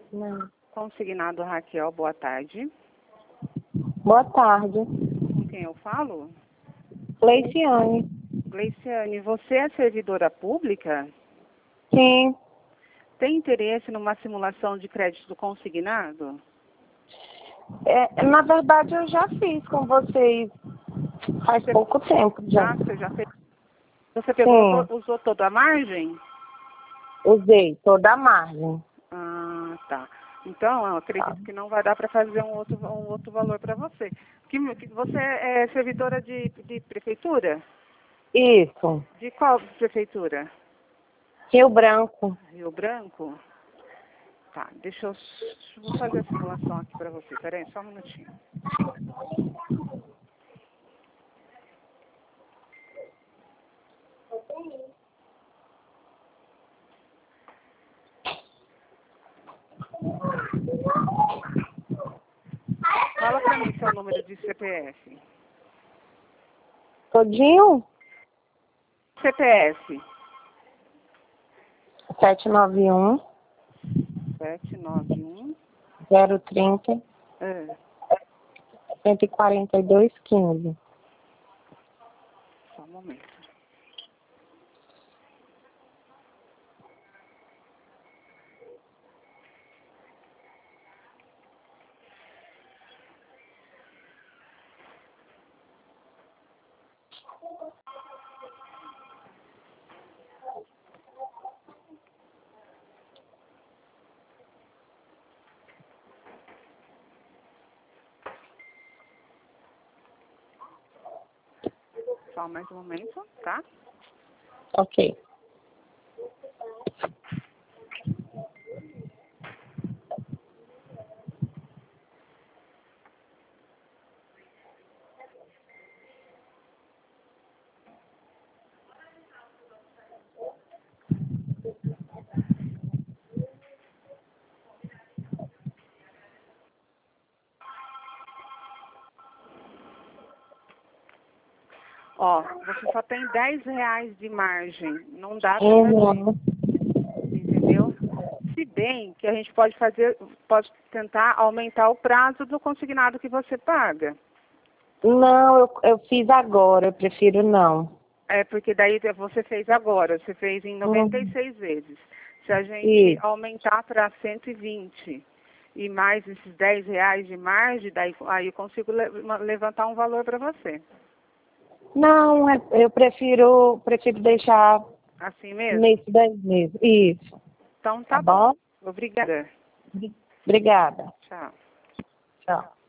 Não. Consignado Raquel, boa tarde. Boa tarde. Com quem eu falo? Leiciane. Gleiciane, você é servidora pública? Sim. Tem interesse numa simulação de crédito consignado? Na verdade, eu já fiz com vocês faz pouco tempo já. Ah, você já fez? Você pegou, Sim. usou toda a margem? Usei toda a margem. Ah, tá. Então, eu acredito que não vai dar para fazer um outro valor para você. Você é servidora de prefeitura? Isso. De qual prefeitura? Rio Branco. Rio Branco? Tá, vou fazer a simulação aqui para você. Peraí, só um minutinho. Fala para mim seu número de CPF. Todinho? CPF. 791 791 030 é, 142 15. só um momento. Só mais um momento, tá? Ok. Ó, você só tem R$ 10 de margem. Não dá para fazer, Uhum. entendeu? Se bem que a gente pode tentar aumentar o prazo do consignado que você paga. Não, eu fiz agora, eu prefiro não. É, porque daí você fez agora, você fez em Uhum. 96 vezes. Se a gente Isso. aumentar para 120 e mais esses R$ 10 de margem, daí aí eu consigo levantar um valor para você. Não, eu prefiro deixar Assim mesmo? nesse 10 meses. Isso. Então Tá tá bom. bom? Obrigada. Obrigada. Tchau. Tchau.